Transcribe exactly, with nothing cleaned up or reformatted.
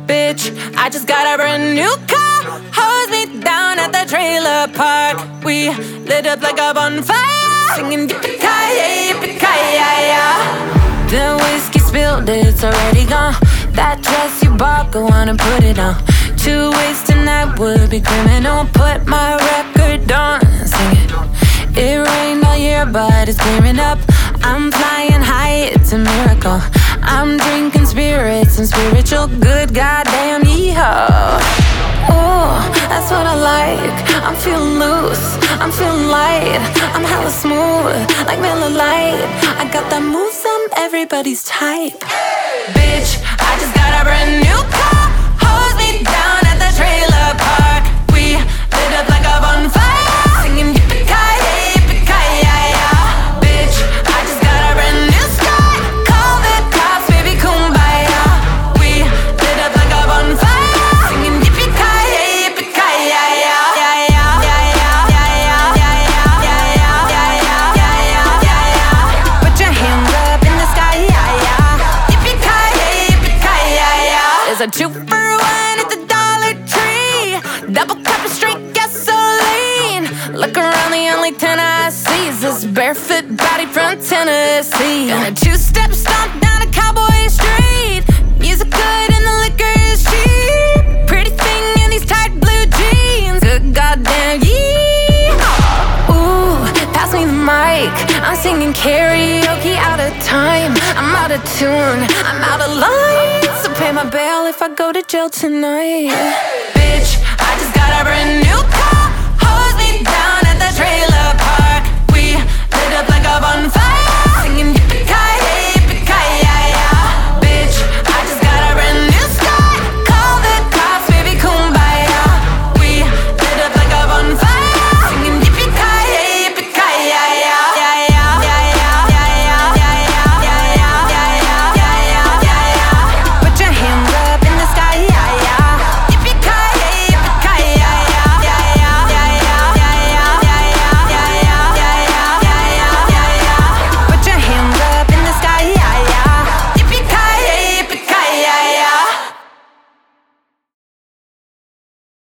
Bitch, I just got a brand new car. Hose me down at the trailer park. We lit up like a bonfire, singing yippee-ki-yay, yippee-ki-yay. The whiskey spilled, it's already gone. That dress you bought, go on and put it on. Two ways tonight would be criminal. Put my record on, sing it. It rained all year, but it's clearing up. I'm flying high, it's a miracle. I'm drinking spirits and spiritual. Good goddamn yeehaw. Ooh, that's what I like. I'm feeling loose, I'm feeling light. I'm hella smooth, like Miller Lite. I got the moves, I'm everybody's type. Bitch, I just got a brand new car. Hose me down at the trailer park. We lit up like a bonfire, singing yippee-ki-yay, yippee-ki-yay. Bitch, I just got a brand new start. Call the cops, baby, kumbaya. We lit up like a bonfire, singing yippee-ki-yay, yippee-ki-yay. Put your hands up in the sky, yippee-ki-yay, yippee-ki-yay. There's a two for one at the Dollar Tree. Double cup of straight gasoline. Look around, the only ten I see is this barefoot body from Tennessee. And a two-step stomp down a cowboy street. Music good and the liquor is cheap. Pretty thing in these tight blue jeans. Good goddamn yeah. Ooh, pass me the mic. I'm singing karaoke out of time. I'm out of tune, I'm out of line. So pay my bail if I go to jail tonight. Bitch, I just got a brand new car. Hose me down at the trailer park. We lit up like a bonfire.